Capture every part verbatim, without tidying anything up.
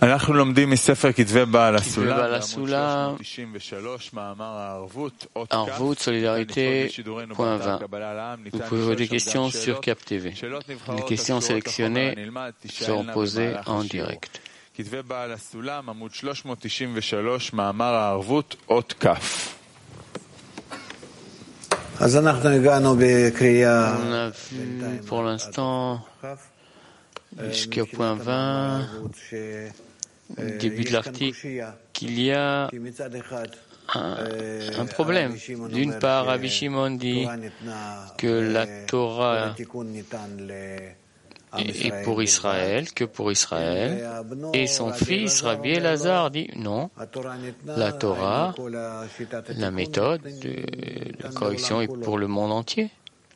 אנחנו לומדים מספר כתבי בעל הסולם, בעמוד שלוש מאות תשעים ושלוש, מאמר הערבות, אות כ', Solidarité, point vingt. Vous pouvez poser des questions sur Cap T V. Les questions sélectionnées seront posées en direct. כתבי בעל הסולם, עמוד שלוש מאות תשעים ושלוש, מאמר הערבות, אות כ'. On a vu pour l'instant jusqu'au point vingt, début de l'article, qu'il y a un, un problème. D'une part, Rabbi Shimon dit que la Torah est pour Israël, que pour Israël, et son fils, Rabbi Elazar, dit non, la Torah, la méthode de la correction est pour le monde entier.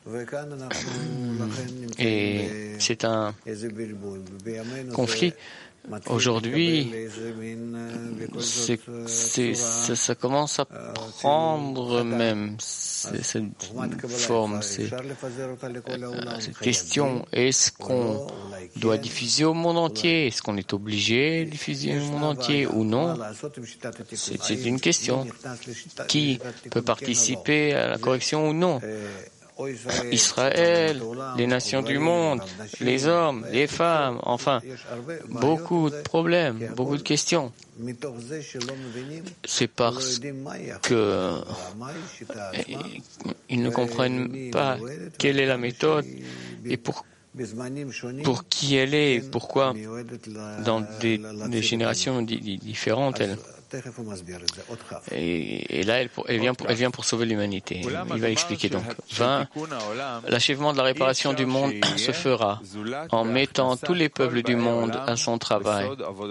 Et c'est un conflit. Aujourd'hui, c'est, c'est, ça, ça commence à prendre même cette forme, c'est, cette question. Est-ce qu'on doit diffuser au monde entier? Est-ce qu'on est obligé de diffuser au monde entier ou non? C'est, c'est une question. Qui peut participer à la correction ou non? Israël, les nations du monde, les hommes, les femmes, enfin, beaucoup de problèmes, beaucoup de questions. C'est parce que ils ne comprennent pas quelle est la méthode et pour, pour qui elle est, pourquoi dans des, des générations différentes elle. Et, et là, elle, elle, vient pour, elle vient pour sauver l'humanité. Il va expliquer donc. vingt. L'achèvement de la réparation du monde se fera en mettant tous les peuples du monde à son travail.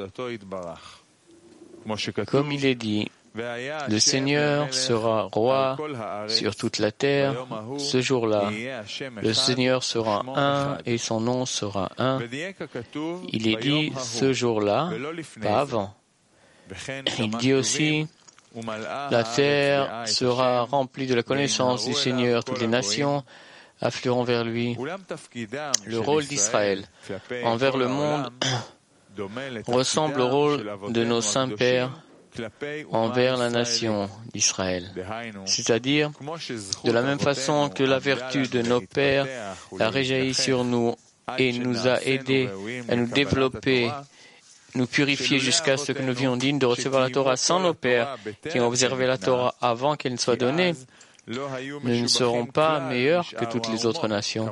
Comme il est dit, le Seigneur sera roi sur toute la terre ce jour-là. Le Seigneur sera un et son nom sera un. Il est dit ce jour-là, pas avant. Il dit aussi, la terre sera remplie de la connaissance du Seigneur, toutes les nations afflueront vers lui. Le rôle d'Israël envers le monde ressemble au rôle de nos saints pères envers la nation d'Israël. C'est-à-dire, de la même façon que la vertu de nos pères a réjailli sur nous et nous a aidés à nous développer, nous purifier jusqu'à ce que nous vions dignes de recevoir la Torah sans nos pères qui ont observé la Torah avant qu'elle ne soit donnée, nous ne serons pas meilleurs que toutes les autres nations.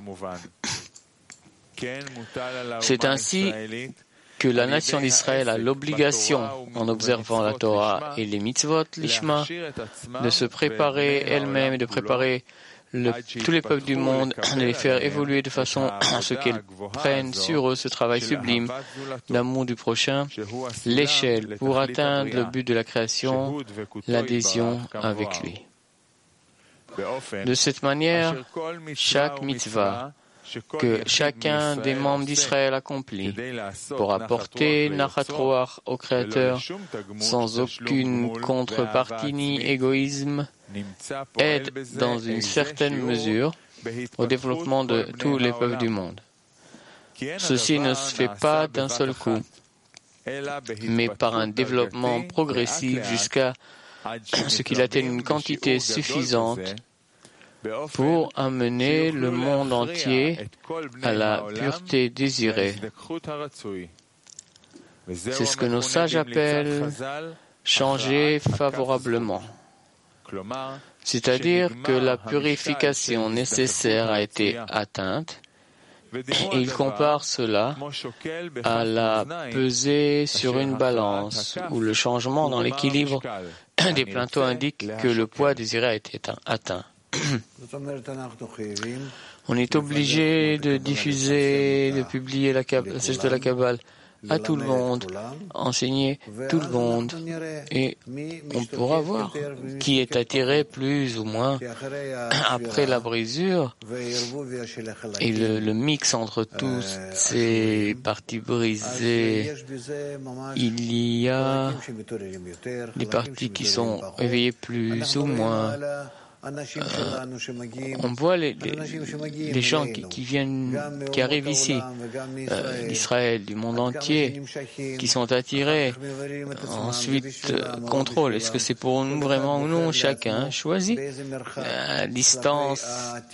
C'est ainsi que la nation d'Israël a l'obligation, en observant la Torah et les mitzvot, l'ishma, de se préparer elle-même et de préparer Le, tous les peuples du monde, de les faire évoluer de façon à ce qu'ils prennent sur eux ce travail sublime d'amour du prochain, l'échelle pour atteindre le but de la création, l'adhésion avec lui. De cette manière, chaque mitzvah que chacun des membres d'Israël accomplit pour apporter Nachat Roach au Créateur sans aucune contrepartie ni égoïsme aide dans une certaine mesure au développement de tous les peuples du monde. Ceci ne se fait pas d'un seul coup, mais par un développement progressif jusqu'à ce qu'il atteigne une quantité suffisante pour amener le monde entier à la pureté désirée. C'est ce que nos sages appellent changer favorablement. C'est-à-dire que la purification nécessaire a été atteinte, et il compare cela à la pesée sur une balance, où le changement dans l'équilibre des plateaux indique que le poids désiré a été atteint. On est obligé de diffuser, de publier la sagesse de la Kabbale à tout le monde, enseigner tout le monde, et on pourra voir qui est attiré plus ou moins après la brisure et le, le mix entre toutes ces parties brisées. Il y a des parties qui sont éveillées plus ou moins, Euh, on voit les, les, les gens qui, qui viennent, qui arrivent ici, euh, d'Israël, du monde entier, qui sont attirés, ensuite euh, contrôle. Est-ce que c'est pour nous vraiment ou non? Chacun choisit la distance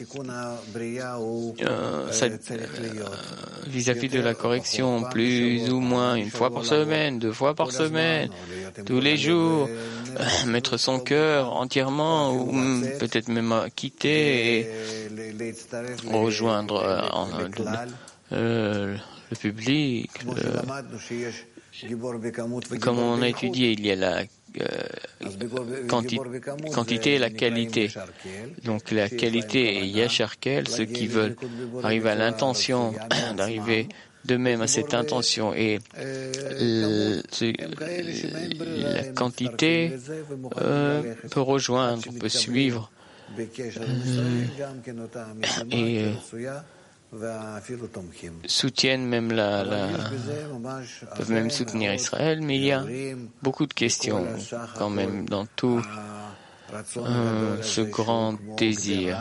euh, ça, euh, vis-à-vis de la correction, plus ou moins une fois par semaine, deux fois par semaine, tous les jours, euh, mettre son cœur entièrement ou peut-être même quitter et rejoindre euh, en, euh, le public. Le, comme on a étudié, il y a la euh, quanti, quantité et la qualité. Donc la qualité est Yasharkel, ceux qui veulent arriver à l'intention d'arriver de même à cette intention, et le, la quantité euh, peut rejoindre, peut suivre euh, et euh, soutiennent même la, la peuvent même soutenir Israël, mais il y a beaucoup de questions quand même dans tout euh, ce grand désir.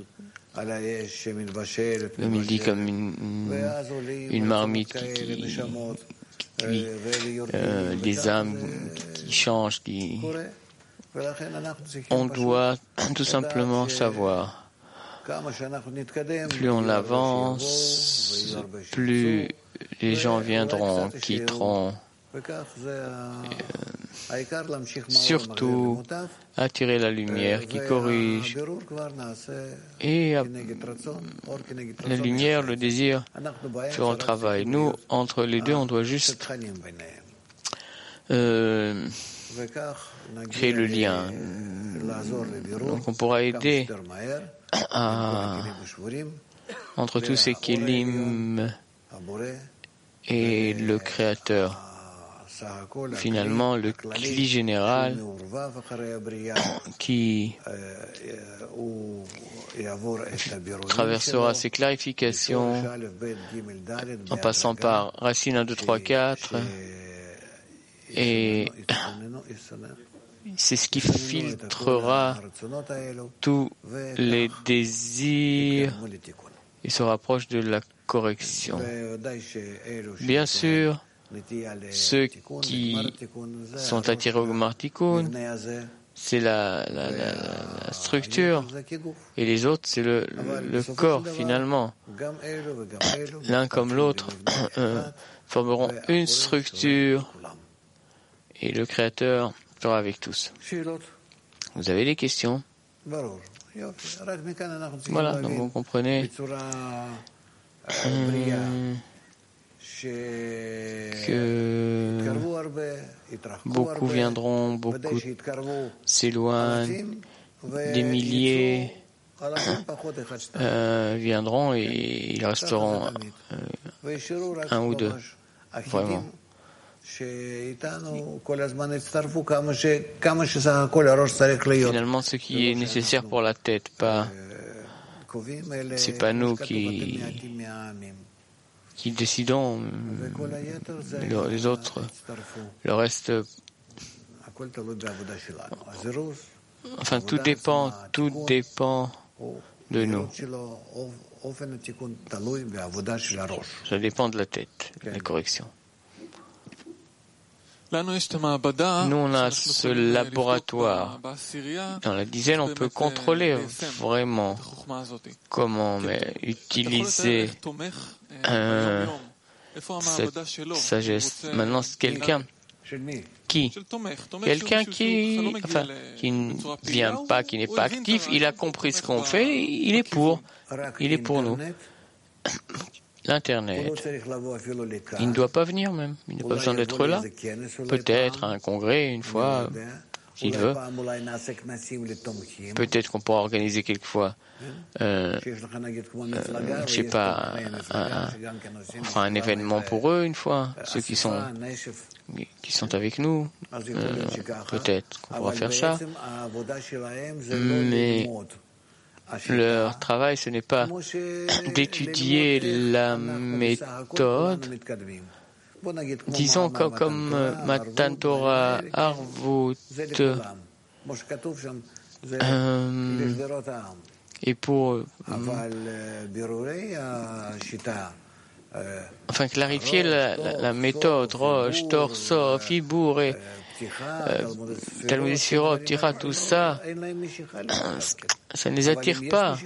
Comme il dit, comme une, une, une marmite qui, qui, qui euh, des âmes qui changent, qui... On doit tout simplement savoir, plus on avance, plus les gens viendront, quitteront. Euh, surtout attirer la lumière qui corrige, et euh, la lumière, le désir feront le travail. Nous, entre les deux, on doit juste euh, créer le lien. Donc on pourra aider à, entre tous ces kélim et le Créateur. Finalement, le cli général qui traversera ces clarifications en passant par racine un, deux, trois, quatre, et c'est ce qui filtrera tous les désirs et se rapproche de la correction. Bien sûr, ceux qui sont attirés au Martikun, c'est la, la, la, la structure, et les autres, c'est le, le corps, finalement. L'un comme l'autre euh, formeront une structure, et le Créateur sera avec tous. Vous avez des questions? Voilà, donc vous comprenez euh, que beaucoup viendront, beaucoup s'éloignent, des milliers euh, viendront et ils resteront euh, un ou deux, vraiment. Finalement, ce qui est nécessaire pour la tête, pas, c'est pas nous qui qui décidons, les autres, le reste. Enfin, tout dépend, tout dépend de nous. Ça dépend de la tête, de la correction. Nous, on a ce laboratoire. Dans la dizaine, on peut contrôler vraiment comment mais utiliser euh, cette sagesse. Maintenant, c'est quelqu'un qui, quelqu'un qui, enfin, qui ne vient pas, qui n'est pas actif, il a compris ce qu'on fait, il est pour, il est pour nous. L'Internet, il ne doit pas venir même, il n'a pas besoin d'être là. Peut-être à un congrès une fois, s'il veut. Peut-être qu'on pourra organiser quelquefois, euh, euh, je sais pas, un, un, on fera un événement pour eux une fois, ceux qui sont qui sont avec nous. Euh, peut-être qu'on pourra faire ça. Mais leur travail, ce n'est pas d'étudier la méthode. Disons que comme Matan Torah, Arvut, Euh, et pour euh, enfin clarifier la, la, la méthode, Rosh, Tor, Sof, Ibour et Talmud Sirot, Tira, tout ça, ça ne les attire pas.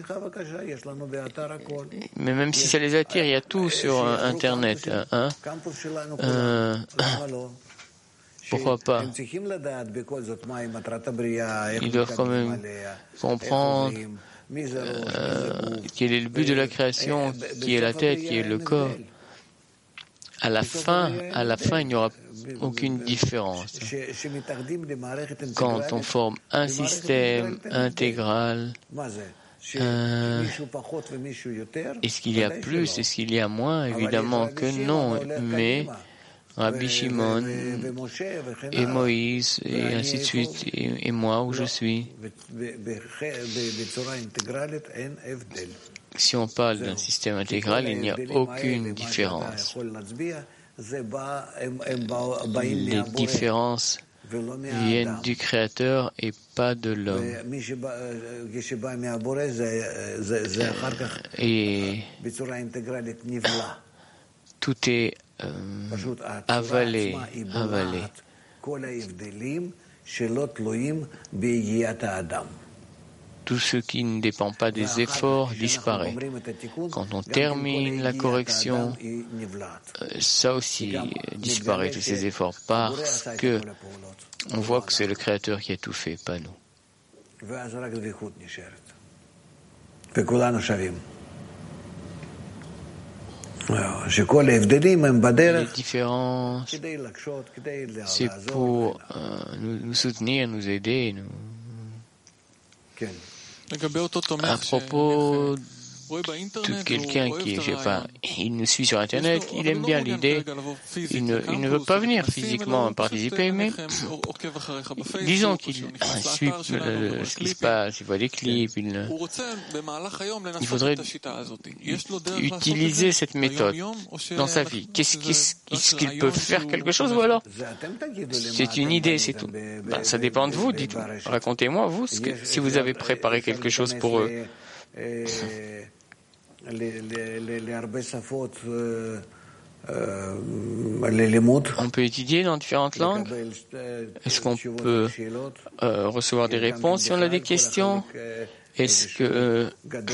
Mais même si ça les attire, il y a tout sur Internet. Hein? Euh, pourquoi pas? Ils doivent quand même comprendre euh, quel est le but de la création, qui est la tête, qui est le corps. À la fin, à la fin, il n'y aura aucune différence. Quand on forme un système intégral, euh, est-ce qu'il y a plus, est-ce qu'il y a moins? Évidemment que non, mais Rabbi Shimon et Moïse et ainsi de suite, et, et moi où je suis. Si on parle d'un système intégral, il n'y a aucune différence. Les différences viennent du Créateur et pas de l'homme. Et tout est euh, avalé, avalé. Tout ce qui ne dépend pas des efforts disparaît. Quand on termine la correction, ça aussi disparaît, tous ces efforts, parce que on voit que c'est le Créateur qui a tout fait, pas nous. Les différences, c'est pour euh, nous, nous soutenir, nous aider, nous... À propos de quelqu'un qui, je sais pas, il nous suit sur Internet, il aime bien l'idée, il ne, il ne veut pas venir physiquement participer, mais disons qu'il suit euh, ce qui se passe, il voit des clips, il, il faudrait utiliser cette méthode dans sa vie. Qu'est-ce, qu'est-ce, est-ce qu'il peut faire quelque chose ou alors c'est une idée, c'est tout. Ben, ça dépend de vous, dites, racontez-moi vous ce que, si vous avez préparé quelque chose pour eux. On peut étudier dans différentes langues. Est-ce qu'on peut euh, recevoir des réponses si on a des questions? Est-ce que euh,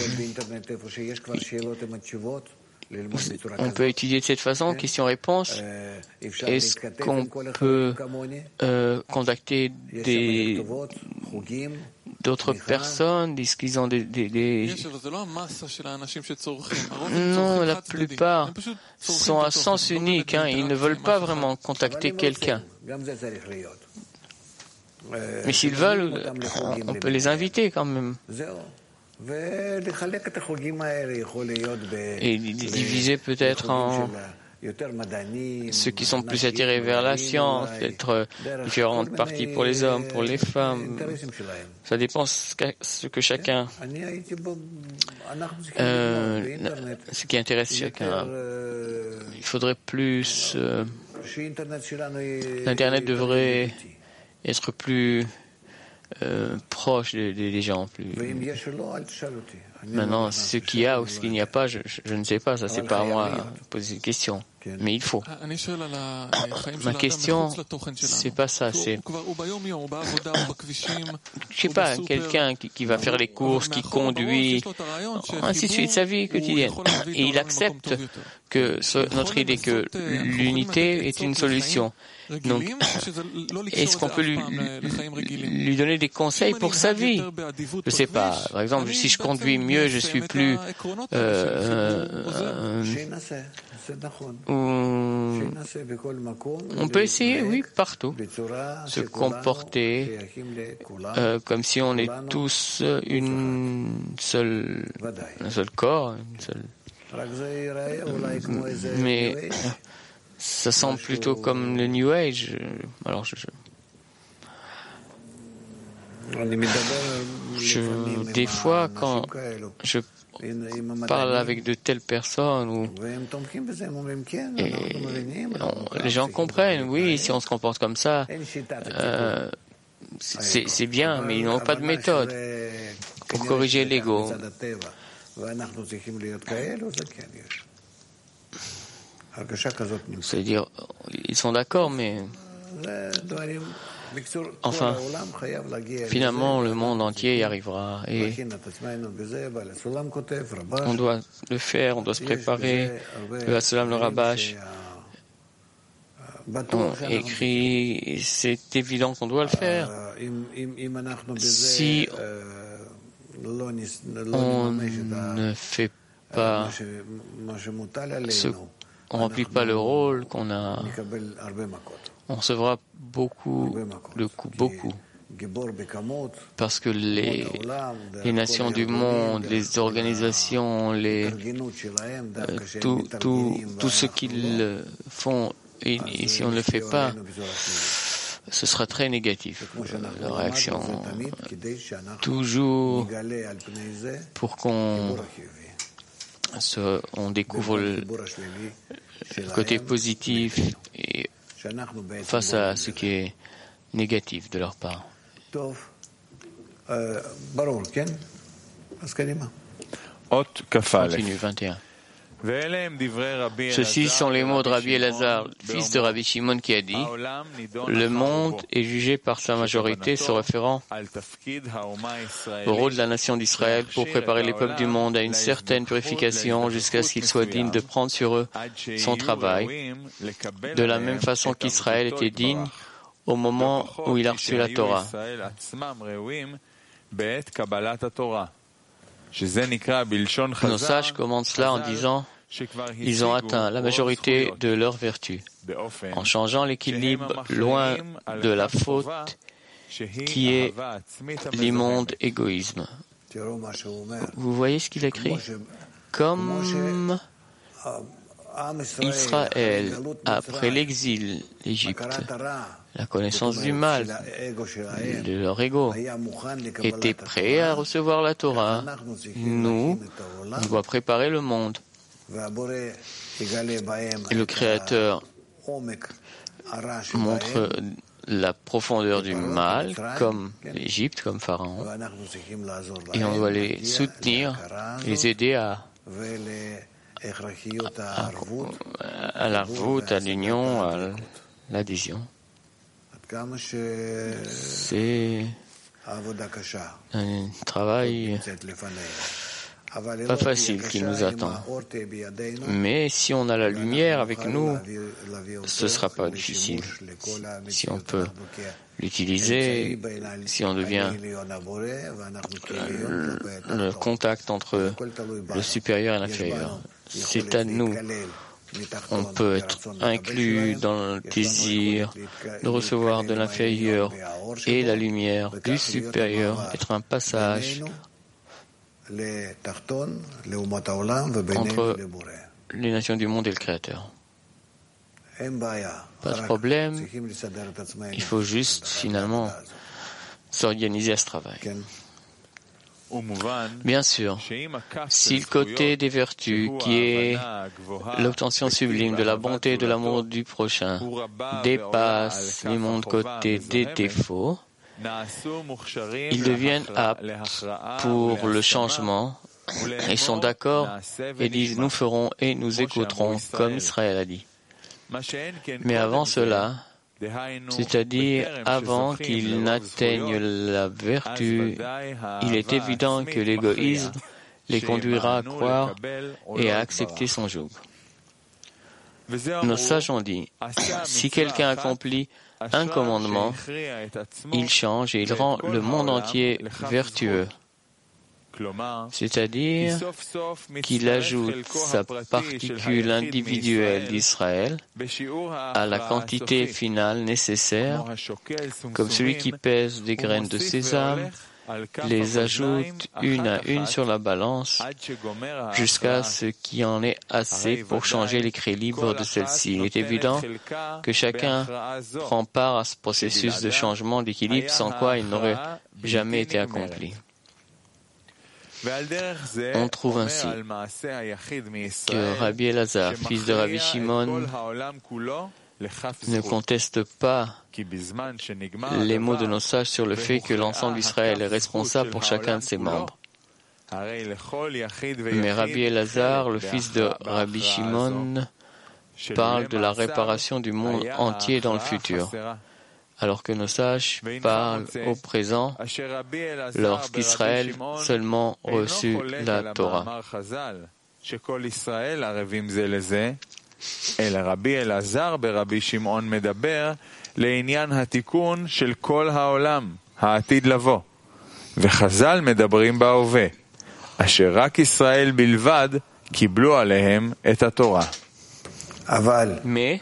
on peut étudier de cette façon, questions-réponses? Est-ce qu'on peut euh, contacter des d'autres personnes? Est-ce qu'ils ont des, des, des... Non, la plupart sont à sens unique. Hein. Ils ne veulent pas vraiment contacter quelqu'un. Mais s'ils veulent, on peut les inviter quand même. Et diviser peut-être en ceux qui sont plus attirés vers la science, peut-être différentes parties pour les hommes, pour les femmes. Ça dépend ce que chacun, euh, ce qui intéresse chacun. Il faudrait plus, euh, l'Internet devrait être plus euh, proche des, des gens. Plus. Maintenant, ce qu'il y a ou ce qu'il n'y a pas, je, je, je ne sais pas. Ça, c'est pas à moi de poser une question. Mais il faut. Ma question, c'est pas ça. C'est, je sais pas, quelqu'un qui, qui va faire les courses, qui conduit, ainsi de suite, sa vie quotidienne. Et il accepte que notre idée que l'unité est une solution. Donc, est-ce qu'on peut lui, lui donner des conseils pour sa vie? Je sais pas. Par exemple, si je conduis mieux, je suis plus euh, euh, euh, on peut essayer, oui, partout, se comporter euh, comme si on est tous une seule, un seul corps, une seule. Mais ça semble plutôt comme le New Age. Alors, je, je, je des fois, quand je parle avec de telles personnes, où, et on, les gens comprennent, oui, si on se comporte comme ça, euh, c'est, c'est bien, mais ils n'ont pas de méthode pour corriger l'ego. C'est-à-dire, ils sont d'accord, mais enfin, finalement, le monde entier y arrivera et on doit le faire, on doit se préparer. Le Hassalam, le Rabash, on écrit, c'est évident qu'on doit le faire. Si on ne fait pas ce, on ne remplit pas le rôle qu'on a, on recevra beaucoup de coups, beaucoup. Parce que les, les nations du monde, les organisations, les, euh, tout, tout, tout ce qu'ils font, et, et si on ne le fait pas, ce sera très négatif, euh, la réaction. Toujours pour qu'on se, on découvre le, le côté positif et face à ce qui est négatif de leur part. Continue, vingt et un. Ceux-ci sont les mots de Rabbi Elazar, fils de Rabbi Shimon, qui a dit « Le monde est jugé par sa majorité se référant au rôle de la nation d'Israël pour préparer les peuples du monde à une certaine purification jusqu'à ce qu'ils soient dignes de prendre sur eux son travail, de la même façon qu'Israël était digne au moment où il a reçu la Torah. » Nos sages commencent cela en disant ils ont atteint la majorité de leurs vertus, en changeant l'équilibre loin de la faute qui est l'immonde égoïsme. Vous voyez ce qu'il écrit? Comme Israël, après l'exil d'Égypte, la connaissance du mal, de leur ego, était prêt à recevoir la Torah, nous, on doit préparer le monde. Et le Créateur montre la profondeur du mal, comme l'Égypte, comme Pharaon, et on doit les soutenir, les aider à, à, à la route, à l'union, à l'adhésion. C'est un travail pas facile qui nous attend. Mais si on a la lumière avec nous, ce ne sera pas difficile. Si on peut l'utiliser, si on devient le, le contact entre le supérieur et l'inférieur, c'est à nous. On peut être inclus dans le désir de recevoir de l'inférieur et la lumière du supérieur, être un passage entre les nations du monde et le Créateur. Pas de problème, il faut juste finalement s'organiser à ce travail. Bien sûr, si le côté des vertus, qui est l'obtention sublime de la bonté et de l'amour du prochain, dépasse l'immonde côté des défauts, ils deviennent aptes pour le changement et sont d'accord et disent « nous ferons et nous écouterons » comme Israël a dit. Mais avant cela, c'est-à-dire avant qu'ils n'atteignent la vertu, il est évident que l'égoïsme les conduira à croire et à accepter son joug. Nos sages ont dit, si quelqu'un accomplit un commandement, il change et il rend le monde entier vertueux. C'est-à-dire qu'il ajoute sa particule individuelle d'Israël à la quantité finale nécessaire, comme celui qui pèse des graines de sésame, les ajoute une à une sur la balance jusqu'à ce qu'il en ait assez pour changer l'équilibre de celle-ci. Il est évident que chacun prend part à ce processus de changement d'équilibre sans quoi il n'aurait jamais été accompli. On trouve ainsi que Rabbi Elazar, fils de Rabbi Shimon, ne conteste pas les mots de nos sages sur le fait que l'ensemble d'Israël est responsable pour chacun de ses membres. Mais Rabbi Elazar, le fils de Rabbi Shimon, parle de la réparation du monde entier dans le futur, alors que nos sages parlent au présent lorsqu'Israël seulement reçut la Torah. אלא רבי אלעזר ברבי שמעון מדבר לעניין התיקון של כל העולם העתיד לבוא, וחז"ל מדברים בהווה, אשר רק ישראל בלבד קיבלו עליהם את התורה. Mais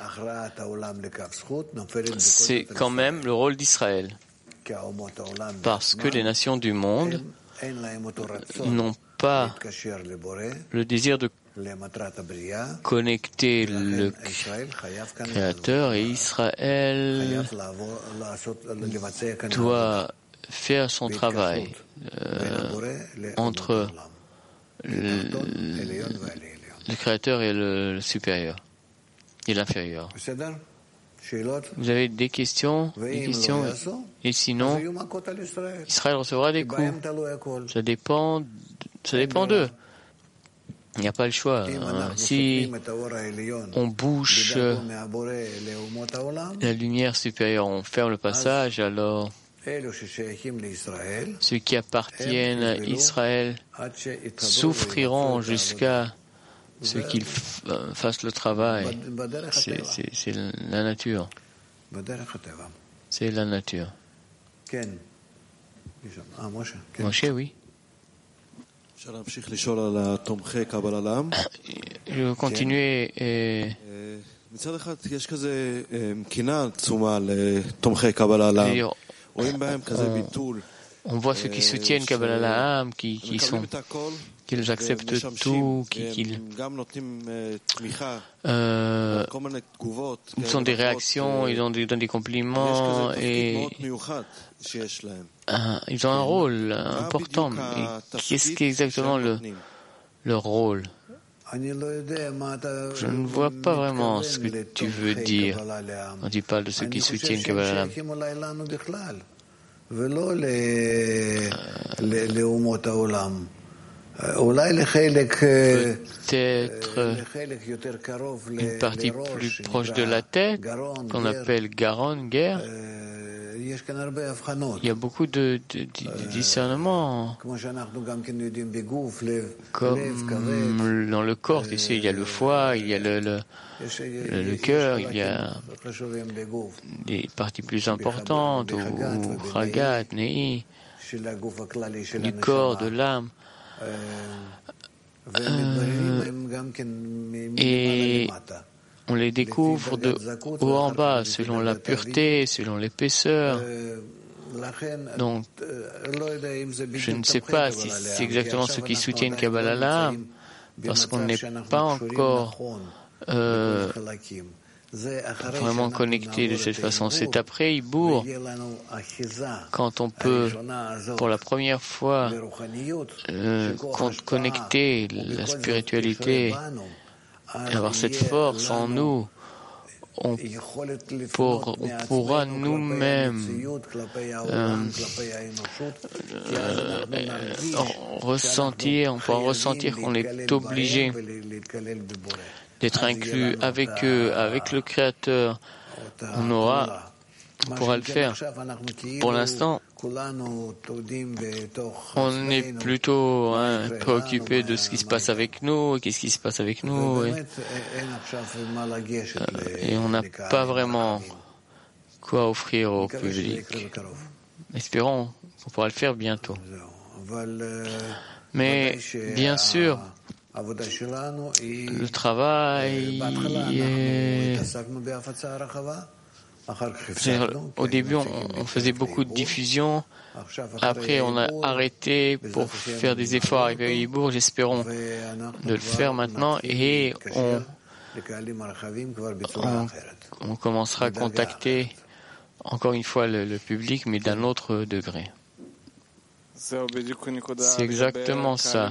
c'est quand même le rôle d'Israël, parce que les nations du monde n'ont pas le désir de connecter le Créateur, et Israël doit faire son travail euh, entre le, le Créateur et le, le supérieur et l'inférieur. Vous avez des questions, des questions, et sinon, Israël recevra des coups. Ça dépend, ça dépend d'eux. Il n'y a pas le choix. Si on bouche la lumière supérieure, on ferme le passage, alors ceux qui appartiennent à Israël souffriront jusqu'à ce qu'ils fassent le travail. C'est, c'est, c'est la nature. C'est la nature. Moshe, oui. Je vais continuer. Et... On, on voit ceux qui soutiennent Kabbalah La'am, qui, qui sont, qu'ils acceptent tout, qui, qu'ils, euh, ils ont des réactions, ils ont des, ils ont des compliments et euh, ils ont un rôle important. Mais qu'est-ce qui est exactement le, leur rôle? Je ne vois pas vraiment ce que tu veux dire quand tu parles de ceux qui soutiennent Kabbalah La'am. Peut-être une partie plus proche de la tête, qu'on appelle Garon, guerre. Il y a beaucoup de, de, de, de discernement. Comme dans le corps, tu sais, il y a le foie, il y a le, le, le, le cœur, il y a des parties plus importantes, ou, ou Ragat, Nei, du corps, de l'âme. Euh, et on les découvre de haut en bas, selon la pureté, selon l'épaisseur. Donc, je ne sais pas si c'est exactement ceux qui soutiennent Kabbalah La'am, parce qu'on n'est pas encore euh, vraiment connecté de cette façon. C'est après Ibour, quand on peut, pour la première fois, euh, connecter la spiritualité, avoir cette force en nous. On, pour, on pourra nous-mêmes euh, euh, ressentir, on pourra ressentir qu'on est obligé d'être inclus avec eux, avec le Créateur. On aura, on pourra le faire. Pour l'instant, on est plutôt hein, préoccupé de ce qui se passe avec nous, qu'est-ce qui se passe avec nous, et, et on n'a pas vraiment quoi offrir au public. Espérons qu'on pourra le faire bientôt. Mais bien sûr, le travail est... Au début, on, on faisait beaucoup de diffusion. Après, on a arrêté pour faire des efforts avec Ibour. J'espérons de le faire maintenant et on, on, on commencera à contacter encore une fois le, le public, mais d'un autre degré. C'est exactement ça.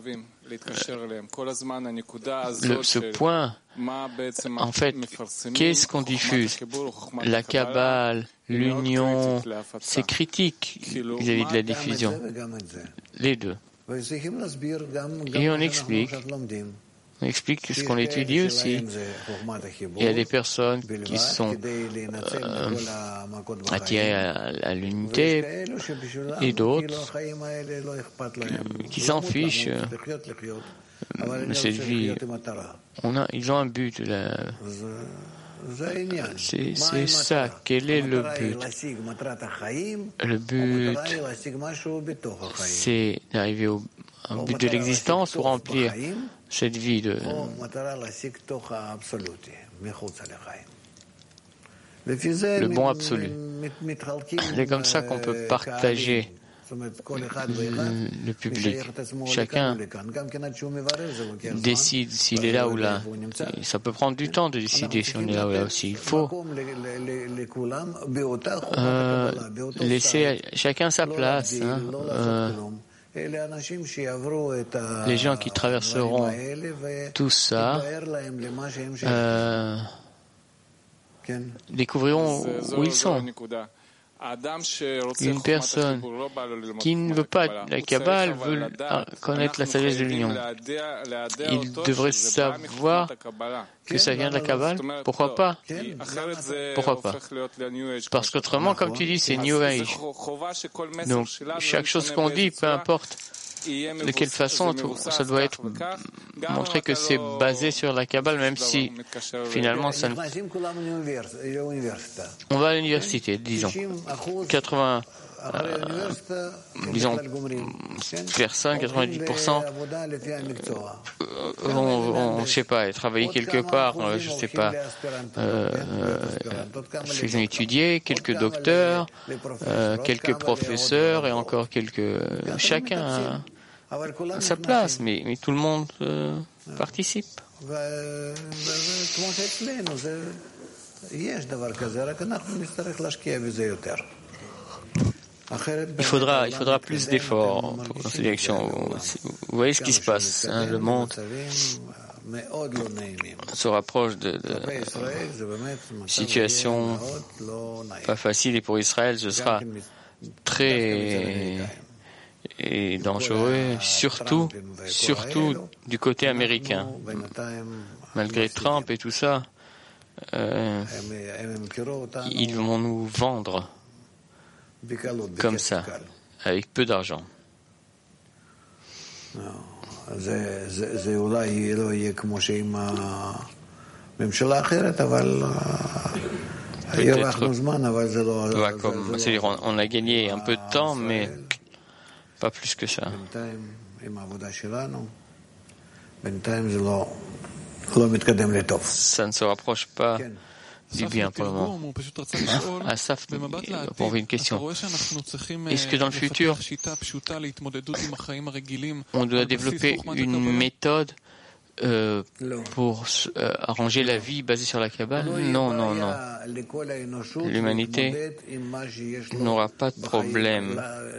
Le, ce point, en fait, qu'est-ce qu'on diffuse? La Kabbale, l'union, c'est critique vis-à-vis de la diffusion. Les deux. Et on explique, on explique ce qu'on étudie aussi. Il y a des personnes qui sont euh, attirées à, à l'unité et d'autres qui, qui s'en fichent de cette vie. On a, ils ont un but. Là. C'est, c'est ça. Quel est le but? Le but, c'est d'arriver au, au but de l'existence ou remplir cette vie de... le bon absolu. C'est comme ça qu'on peut partager le, le public. Chacun décide s'il est là ou là. Et ça peut prendre du temps de décider si on est là ou là aussi. Il faut euh, laisser chacun sa place. Hein. Euh, les gens qui traverseront tout ça euh, découvriront où ils sont. Une personne qui ne veut pas la Kabbale veut connaître la sagesse de l'union. Il devrait savoir que ça vient de la Kabbale. Pourquoi pas? Pourquoi pas? Parce qu'autrement, comme tu dis, c'est New Age. Donc, chaque chose qu'on dit, peu importe de quelle façon, ça doit être montré que c'est basé sur la Kabbale, même si finalement ça ne... On va à l'université, disons. quatre-vingts, euh, disons, personnes, quatre-vingt-dix pour cent vont, vont, je sais pas, travailler quelque part, euh, je sais pas, euh, ils ont étudié, quelques docteurs, euh, quelques professeurs et encore quelques, chacun à sa place, mais, mais tout le monde euh, participe. Il faudra, il faudra plus d'efforts dans cette direction. Vous, vous voyez ce qui se passe, hein, le monde se rapproche de, de situations pas faciles, et pour Israël, ce sera très et dangereux, surtout, surtout du côté américain. Malgré Trump et tout ça, euh, ils vont nous vendre comme ça, avec peu d'argent. Peut-être pas comme, c'est-à-dire on, on a gagné un peu de temps, mais pas plus que ça. Ça ne se rapproche pas du bien pour le moment. Hein? Asaf, pour une question. Est-ce que dans le futur, on doit développer une méthode euh, pour euh, arranger la vie basée sur la Kabbale? Non, non, non. L'humanité n'aura pas de problème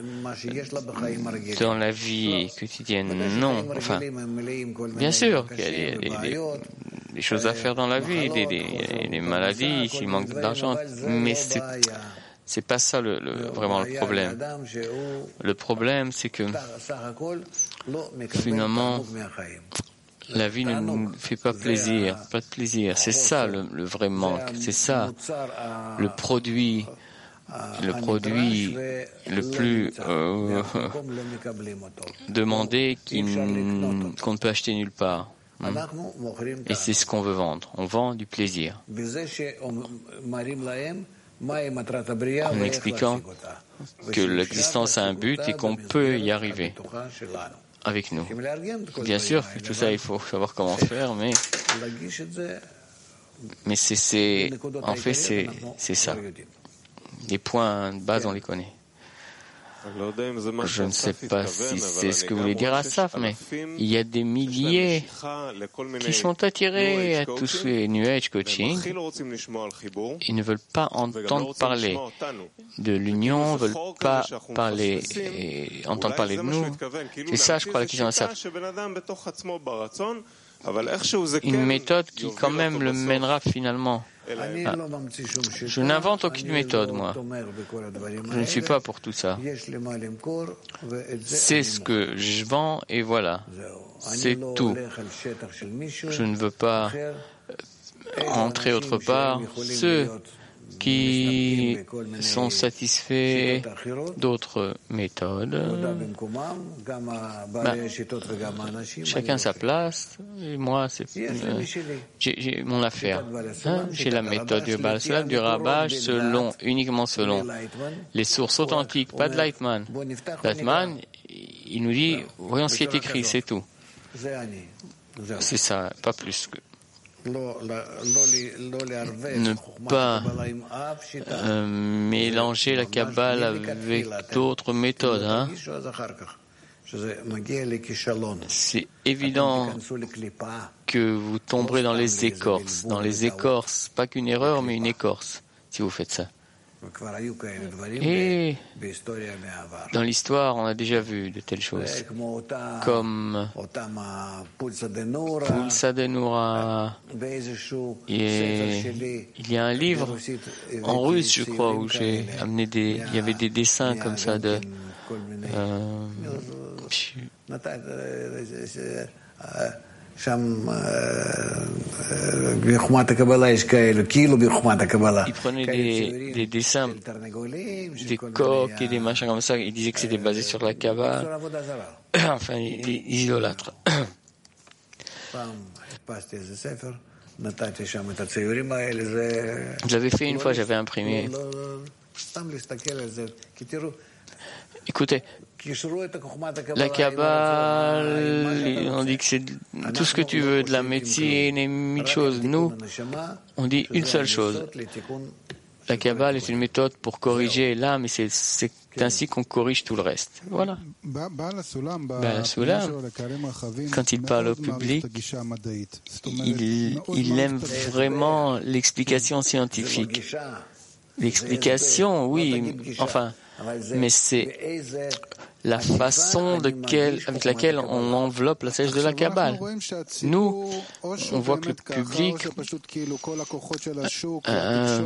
dans la vie quotidienne. Non. Enfin, bien sûr qu'il y a des, des, des, des choses à faire dans la vie, des, des, des maladies, s'il manque d'argent, mais c'est c'est pas ça le, le, vraiment le problème. Le problème, c'est que finalement, la vie ne nous fait pas plaisir, pas de plaisir. C'est ça le, le vrai manque. C'est ça le produit, le produit le plus euh, demandé qui, qu'on ne peut acheter nulle part. Et c'est ce qu'on veut vendre. On vend du plaisir. En expliquant que l'existence a un but et qu'on peut y arriver avec nous. Bien sûr que tout ça, il faut savoir comment faire, mais, mais c'est, c'est, en fait, c'est, c'est ça. Les points de base, on les connaît. Je ne sais pas si c'est ce que voulait dire Asaf, mais il y a des milliers qui sont attirés à tous ces New Age coaching. Ils ne veulent pas entendre parler de l'union, ne veulent pas parler et entendre parler de nous. C'est ça, je crois, la question d'Asaf. Une méthode qui quand même le mènera finalement. Ah. Je n'invente aucune méthode, moi. Je ne suis pas pour tout ça. C'est ce que je vends et voilà. C'est tout. Je ne veux pas entrer autre part. Ceux qui sont satisfaits d'autres méthodes, bah, chacun sa place, et moi, c'est euh, j'ai, j'ai mon affaire. Hein? J'ai la méthode du Baal Salam, du Rabbah, selon, uniquement selon les sources authentiques, pas de Lightman. Lightman, il nous dit, voyons ce qui est écrit, c'est tout. C'est ça, pas plus que. Ne pas euh, mélanger la Kabbale avec d'autres méthodes. Hein. C'est évident que vous tomberez dans les écorces. Dans les écorces, pas qu'une erreur, mais une écorce, si vous faites ça. Et dans l'histoire, on a déjà vu de telles choses, comme Pulsa de Noura. Et il y a un livre en russe, je crois, où j'ai amené des, il y avait des dessins comme ça de. Euh, Il prenait des, des dessins, des coques et des machins comme ça. Il disait que c'était basé sur la Kabbale. Enfin, les idolâtres. J'avais fait une fois, j'avais imprimé. Écoutez, la Kabbale, on dit que c'est tout ce que tu veux, de la médecine et mille choses. Nous, on dit une seule chose. La Kabbale est une méthode pour corriger l'âme et c'est, c'est ainsi qu'on corrige tout le reste. Voilà. Baal Sulam, quand il parle au public, il, il aime vraiment l'explication scientifique. L'explication, oui, enfin, mais c'est la façon de quel, avec laquelle on enveloppe la sagesse de la Kabbale. Nous, on voit que le public euh,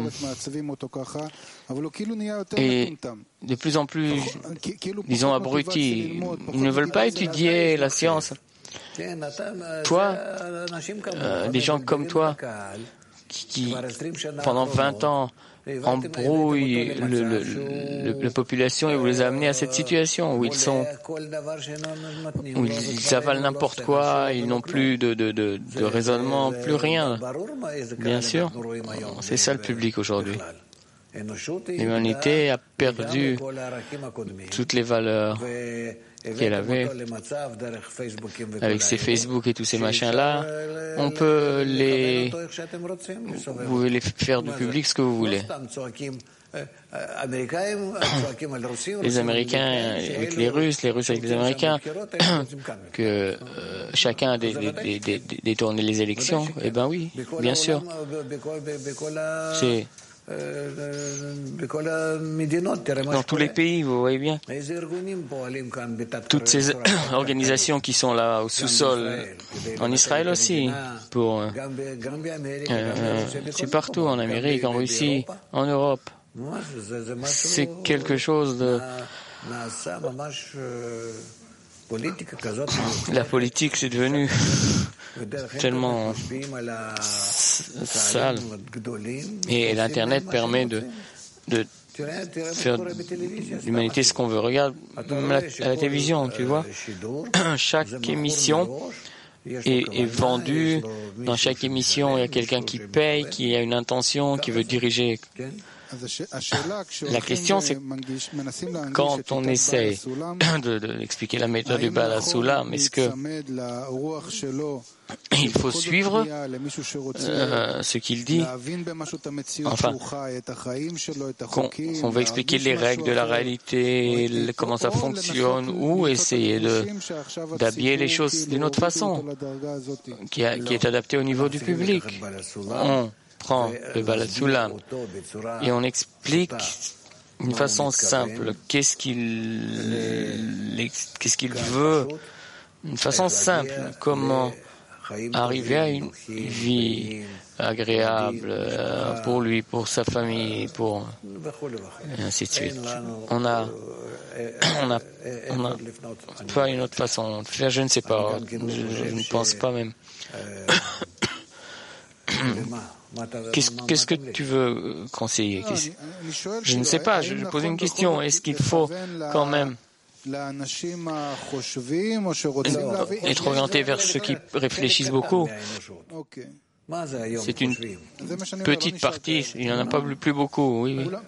est de plus en plus, disons, abruti. Ils ne veulent pas étudier la science. Toi, euh, des gens comme toi, qui, qui pendant vingt ans, embrouillent le, le, le, la population et vous les amenez à cette situation où ils sont, où ils, ils avalent n'importe quoi, ils n'ont plus de, de, de, de raisonnement, plus rien. Bien sûr, c'est ça le public aujourd'hui. L'humanité a perdu toutes les valeurs qu'elle avait. Avec ces Facebook et tous ces machins-là, on peut les, vous pouvez les faire du public ce que vous voulez. Les Américains avec les Russes, les Russes avec les Américains, que euh, chacun a détourné les élections, eh ben oui, bien sûr. C'est dans tous les pays, vous voyez bien. Toutes ces organisations qui sont là au sous-sol, en Israël aussi, pour, euh, euh, c'est partout, en Amérique, en Russie, en Europe. C'est quelque chose de... La politique, c'est devenu tellement sale. Et l'Internet permet de, de faire de l'humanité ce qu'on veut. Regarde la, à la télévision, tu vois. Chaque émission est, est vendue. Dans chaque émission, il y a quelqu'un qui paye, qui a une intention, qui veut diriger La question, c'est quand on essaie de, de expliquer la méthode du Baal HaSulam, est-ce que il faut suivre euh, ce qu'il dit, enfin, qu'on, qu'on va expliquer les règles de la réalité, le, comment ça fonctionne, ou essayer de, d'habiller les choses d'une autre façon, qui, a, qui est adaptée au niveau du public. On prend le Baal HaSulam et on explique d'une façon simple qu'est-ce qu'il, qu'est-ce qu'il veut, d'une façon simple, comment arriver à une vie agréable pour lui, pour sa famille, pour et ainsi de suite. On a, on a, on a pas une autre façon de faire. Je ne sais pas. Je, je ne pense pas même. Qu'est-ce, qu'est-ce que tu veux conseiller? Je ne sais pas. Je vais poser une question. Est-ce qu'il faut quand même être orienté vers ceux qui réfléchissent beaucoup? C'est une petite partie, il n'y en a pas plus beaucoup. Oui, oui.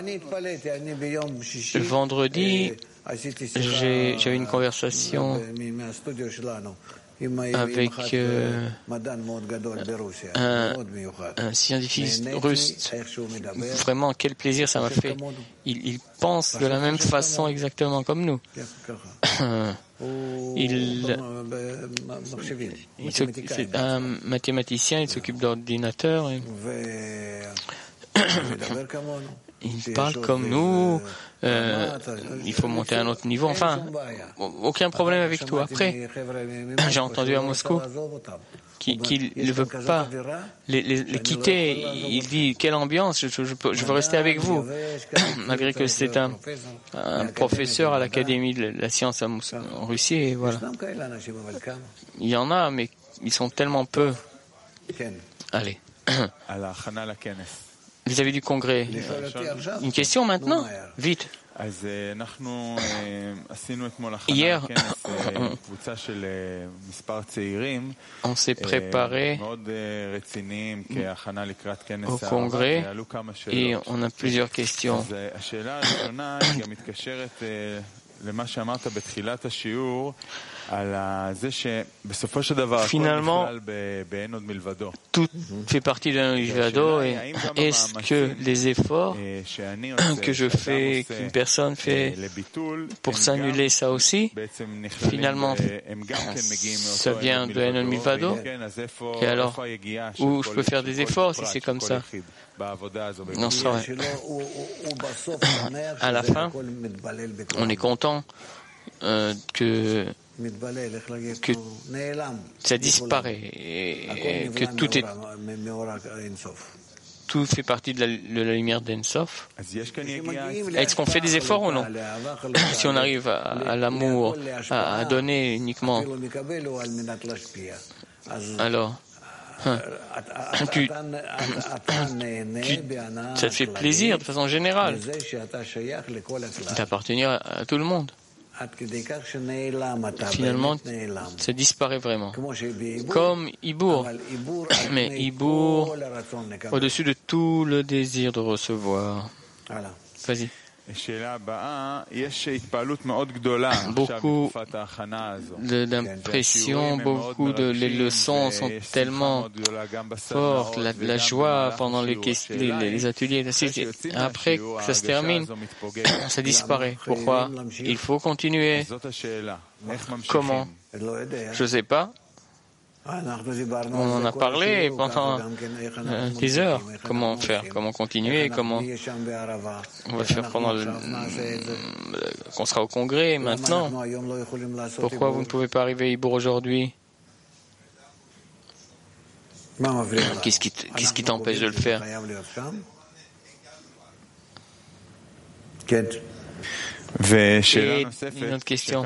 Le vendredi, j'ai, j'avais une conversation avec euh, un, un scientifique russe. Vraiment, quel plaisir ça m'a fait. Il, il pense de la même façon exactement comme nous. Il, il c'est un mathématicien, il s'occupe d'ordinateur. Et il parle comme nous. Euh, il faut monter à un autre niveau. Enfin, aucun problème avec tout. Après, j'ai entendu à Moscou qu'il, qu'il ne veut pas les, les, les quitter. Il dit quelle ambiance, je, je, je veux rester avec vous, malgré que c'est un, un professeur à l'Académie de la science en Russie. Et voilà. Il y en a, mais ils sont tellement peu. Allez. Vis-à-vis du congrès. Une question maintenant? Vite. Hier, on s'est préparé au congrès et on a plusieurs questions. Finalement, tout fait partie de l'Ilvado et est-ce que les efforts que je fais, qu'une personne fait pour s'annuler ça aussi, finalement, ça vient de Enon Milvado? Et alors, où je peux faire des efforts si c'est comme ça? Non, ça, à la fin, on est content euh, que que ça disparaît et, et que tout est tout fait partie de la, de la lumière d'Ensof. Est-ce qu'on fait des efforts ou non? Si on arrive à, à l'amour, à, à donner uniquement, alors hein, tu, tu, ça te fait plaisir de façon générale d'appartenir à, à tout le monde. Finalement, ça disparaît vraiment. Comme Ibour. Mais Ibour, au-dessus de tout le désir de recevoir. Vas-y. Beaucoup d'impressions, beaucoup de les leçons sont tellement fortes, la, la joie pendant les, les, les ateliers. Après que ça se termine, ça disparaît. Pourquoi? Il faut continuer. Comment? Je ne sais pas. On en a parlé pendant euh, des heures. Comment faire? Comment continuer? Comment on va faire pendant le, qu'on sera au congrès maintenant? Pourquoi vous ne pouvez pas arriver à Ibour aujourd'hui? Qu'est-ce qui, qu'est-ce qui t'empêche de le faire? Et une autre question.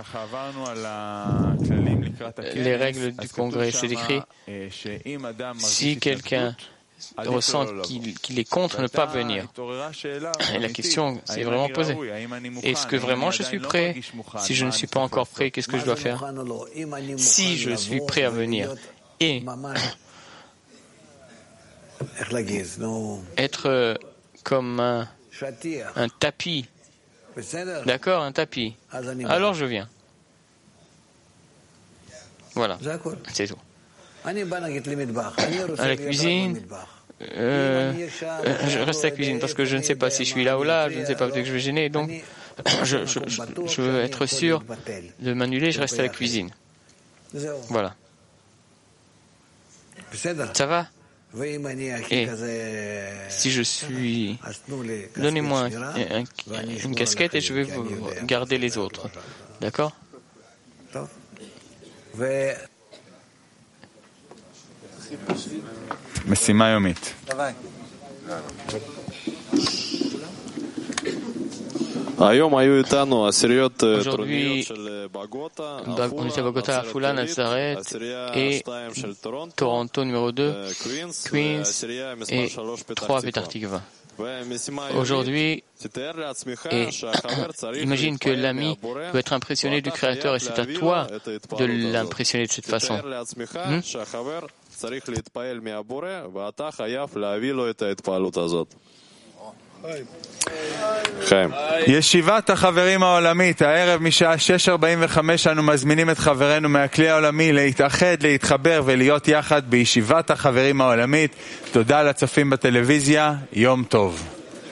Les règles du congrès, c'est écrit. Si quelqu'un ressent qu'il, qu'il est contre ne pas venir, et la question s'est vraiment posée. Est-ce que vraiment je suis prêt? Si je ne suis pas encore prêt, qu'est-ce que je dois faire? Si je suis prêt à venir et être comme un, un tapis. D'accord, un tapis. Alors je viens. Voilà, c'est tout. À la cuisine, euh, je reste à la cuisine parce que je ne sais pas si je suis là ou là, je ne sais pas peut-être que je vais gêner, donc je, je, je, je veux être sûr de m'annuler, je reste à la cuisine. Voilà. Ça va? Et si je suis... Donnez-moi un, un, une casquette et je vais vous garder les autres. D'accord? משימה יומית. Aujourd'hui, on était à Bogota, à Fula, Nazareth et Toronto numéro deux, Queens et trois à Petah Tikva. Aujourd'hui, et imagine que l'ami doit être impressionné du Créateur et c'est à toi de l'impressionner de cette façon. Hmm? ישיבת החברים העולמית, הערב משעה שש ארבעים וחמש אנו מזמינים את חברינו מהכלי העולמי להתאחד, להתחבר ולהיות יחד בישיבת החברים העולמית. תודה לצופים בטלוויזיה, יום טוב.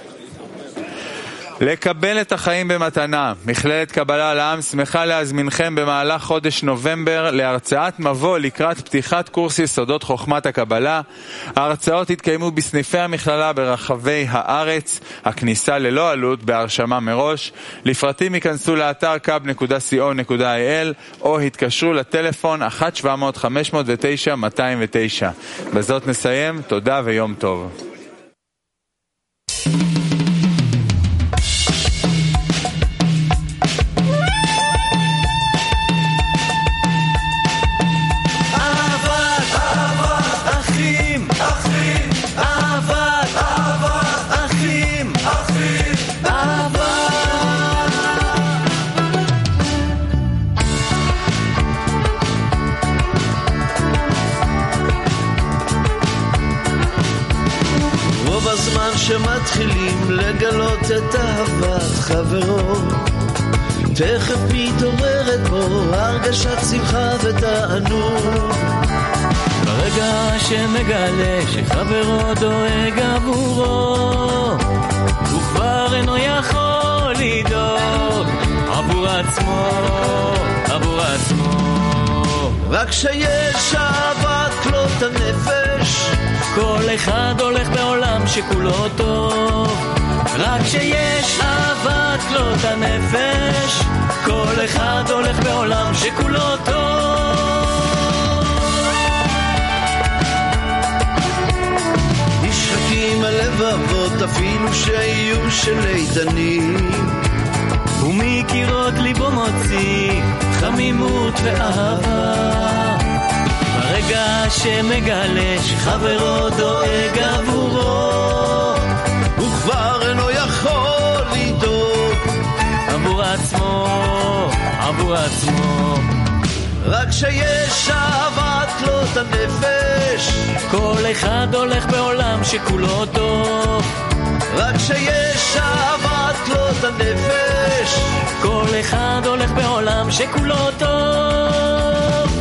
לקבל את החיים במתנה. מכללת קבלה לעם שמחה להזמינכם במהלך חודש נובמבר להרצאת מבוא לקראת פתיחת קורס יסודות חוכמת הקבלה. ההרצאות התקיימו בסניפי המכללה ברחבי הארץ, הכניסה ללא עלות בהרשמה מראש. לפרטים ייכנסו לאתר קאב נקודה סי או נקודה איי אל או התקשרו לטלפון אחת שבע מאות חמש מאות ותשע מאתיים ותשע. בזאת נסיים, תודה ויום טוב. שמתחילים לגלות את אהבת חברו תכף מתעוררת בו הרגשת שמחה ותענוג ברגע שמגלה שחברו דואג עבורו הוא כבר אינו יכול לדאוג עבור עצמו, עבור עצמו רק שיש אהבת כלות הנפש כל אחד הולך בעולם שכולו טוב רק שיש אהבת כלות הנפש כל אחד הולך בעולם שכולו טוב נשחקים הלבבות אפילו שיהיו של איתנים ומקירות ליבו מוציא חמימות ואהבה ברגע שמגלה שחברו דואג עבורו הוא כבר אינו יכול לדאוג עבור עצמו, עבור עצמו רק שיש אהבת כלות הנפש כל אחד הולך בעולם שכולו טוב רק שיש אהבת כלות הנפש כל אחד הולך בעולם שכולו טוב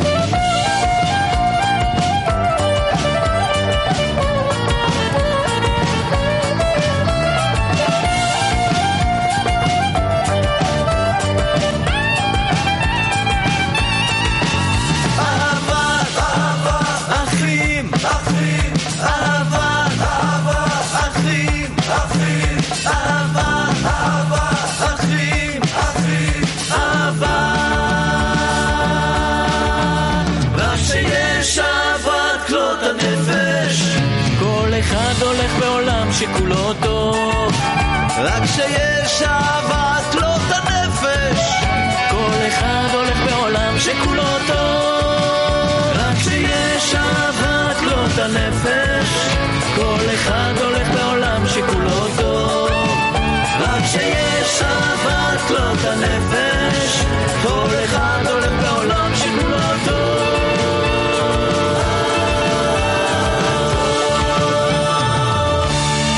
הולך בעולם שכולו טוב רק שיש אהבת כלות הנפש כל אחד הולך בעולם שכולו טוב רק שיש אהבת כלות הנפש כל אחד הולך בעולם